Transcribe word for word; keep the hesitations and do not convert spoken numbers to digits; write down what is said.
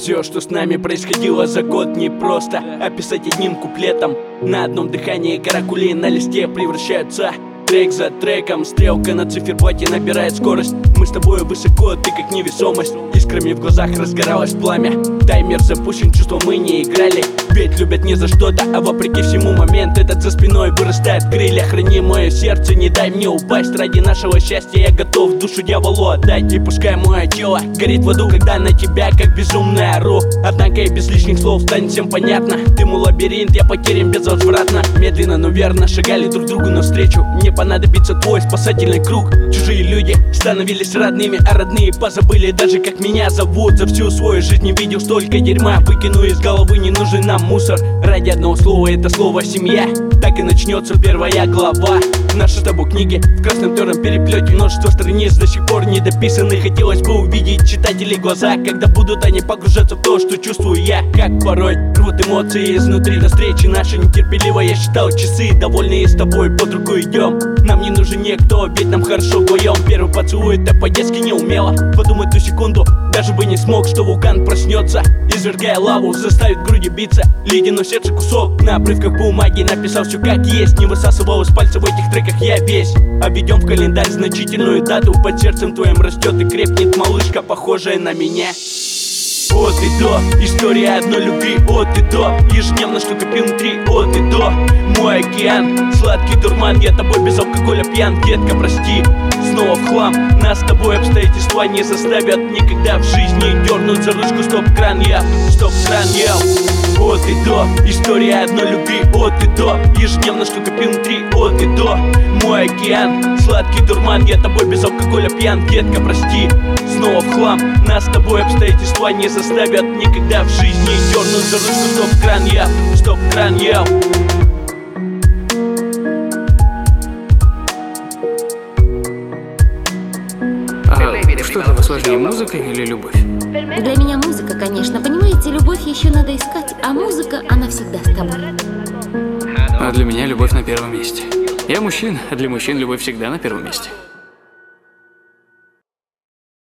Все, что с нами происходило за год, непросто описать одним куплетом. На одном дыхании каракули на листе превращаются трек за треком. Стрелка на циферблате набирает скорость. Мы с тобой высоко, ты как невесомость. Искрами в глазах разгоралось пламя. Таймер запущен, чувства мы не играли. Ведь любят не за что-то, а вопреки всему момент этот за спиной вырастает крылья. Храни мое сердце, не дай мне упасть. Ради нашего счастья я готов душу дьяволу отдать. И пускай мое тело горит в аду, когда на тебя как безумная ору. Однако и без лишних слов станет всем понятно. Ты мой лабиринт, я потерян безвозвратно. Медленно, но верно шагали друг другу навстречу. Мне понадобится твой спасательный круг. Чужие люди становились родными, а родные позабыли даже как меня зовут. За всю свою жизнь не видел столько дерьма. Выкину из головы не нужен нам мусор. Ради одного слова, это слово семья. Так и начнется первая глава наши с тобой книги в красном терном переплете. Множество страниц до сих пор не дописаны. Хотелось бы увидеть читателей глаза, когда будут они погружаться в то, что чувствую я. Как порой рвут эмоции изнутри. До встречи наши нетерпеливо я считал часы. Довольные с тобой под руку идем. Нам не нужен никто, ведь нам хорошо вдвоем. Первый поцелуй это по-детски не умело. Подумай ту секунду, даже бы не смог, что вулкан проснется, извергая лаву, заставит в груди биться ледяной сердце кусок. На обрывках бумаги написал все как есть. Не высасывал из пальца в этих треках я весь. Обведем в календарь значительную дату. Под сердцем твоим растет и крепнет малышка, похожая на меня. От и до, история одной любви. От и до, ежедневно что копил внутри. От и до, мой океан, сладкий дурман. Я тобой без алкоголя пьян, детка, прости. Снова в хлам, нас с тобой обстоятельства не заставят никогда в жизни дернуть за ручку стоп-кран я, стоп-кран я. От и до, история одной любви. От и до, ежедневно что копил внутри. От и до, мой океан, сладкий дурман. Я тобой без алкоголя пьян, детка, прости. Снова в хлам, нас с тобой обстоятельства не заставят никогда в жизни дернуть за ручку стоп-кран я, стоп-кран я. А что для вас сложнее, музыка или любовь? Для меня музыка, конечно. Понимаете, любовь еще надо искать, а музыка, она всегда с тобой. А для меня любовь на первом месте. Я мужчина, а для мужчин любовь всегда на первом месте.